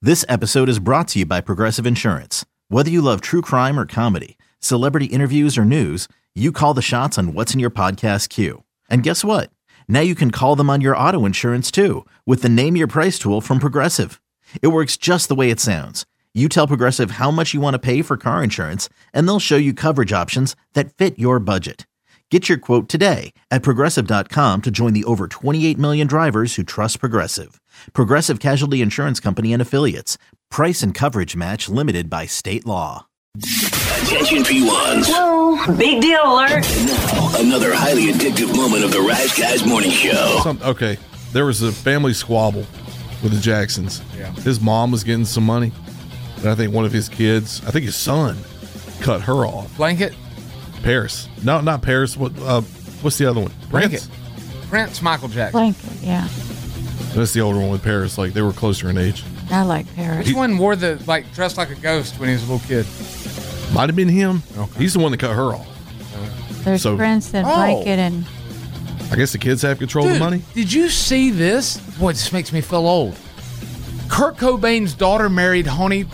This episode is brought to you by Progressive Insurance. Whether you love true crime or comedy, celebrity interviews or news, you call the shots on what's in your podcast queue. And guess what? Now you can call them on your auto insurance too with the Name Your Price tool from Progressive. It works just the way it sounds. You tell Progressive how much you want to pay for car insurance, and they'll show you coverage options that fit your budget. Get your quote today at Progressive.com to join the over 28 million drivers who trust Progressive. Progressive Casualty Insurance Company and Affiliates. Price and coverage match limited by state law. Attention P1s. Whoa, big deal alert. And now, another highly addictive moment of the Rise Guys Morning Show. Okay, there was a family squabble with the Jacksons. Yeah. His mom was getting some money, and I think one of his kids, I think his son, cut her off. Blanket? Paris. No, not Paris. What's the other one? Blanket. Prince Michael Jackson. Blanket, yeah. That's the older one with Paris. Like, they were closer in age. I like Paris. Which one wore dressed like a ghost when he was a little kid? Might have been him. Okay. He's the one that cut her off. There's Prince and Blanket and... I guess the kids have control of the money. Did you see this? Boy, this makes me feel old. Kurt Cobain's daughter married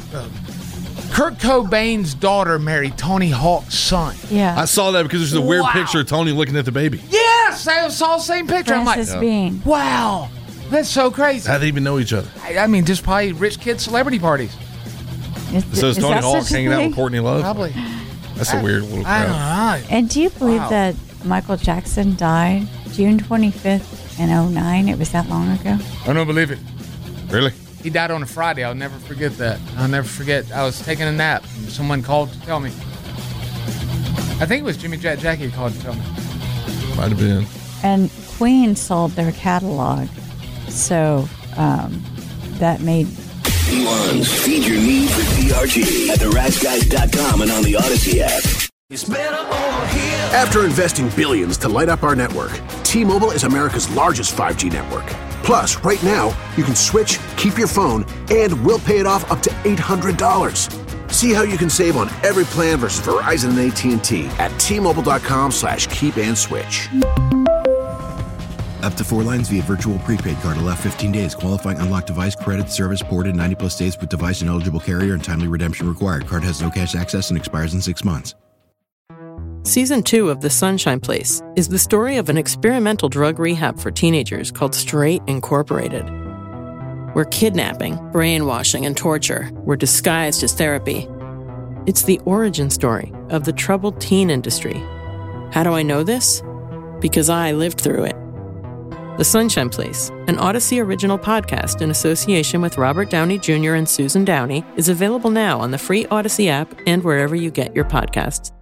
Tony Hawk's son. Yeah. I saw that because there's a weird picture of Tony looking at the baby. Yes, I saw the same picture. Francis Bean. Wow, that's so crazy. How do they even know each other? I mean, just probably rich kid celebrity parties. So is Tony Hawk hanging out with Courtney Love? Probably. That's a weird little crowd. I don't know. And do you believe that Michael Jackson died June 25th in 2009? It was that long ago? I don't believe it. Really? He died on a Friday. I'll never forget that. I'll never forget. I was taking a nap. And someone called to tell me. I think it was Jimmy Jackie who called to tell me. Might have been. And Queen sold their catalog. So that made... P1s, feed your need for DRG at theriseguys.com and on the Odyssey app. It's better over here. After investing billions to light up our network, T-Mobile is America's largest 5G network. Plus, right now, you can switch, keep your phone, and we'll pay it off up to $800. See how you can save on every plan versus Verizon and AT&T at T-Mobile.com/keep-and-switch. Up to 4 lines via virtual prepaid card. Allow 15 days. Qualifying unlocked device credit service ported 90-plus days with device and eligible carrier and timely redemption required. Card has no cash access and expires in 6 months. Season 2 of The Sunshine Place is the story of an experimental drug rehab for teenagers called Straight Incorporated, where kidnapping, brainwashing, and torture were disguised as therapy. It's the origin story of the troubled teen industry. How do I know this? Because I lived through it. The Sunshine Place, an Odyssey original podcast in association with Robert Downey Jr. and Susan Downey, is available now on the free Odyssey app and wherever you get your podcasts.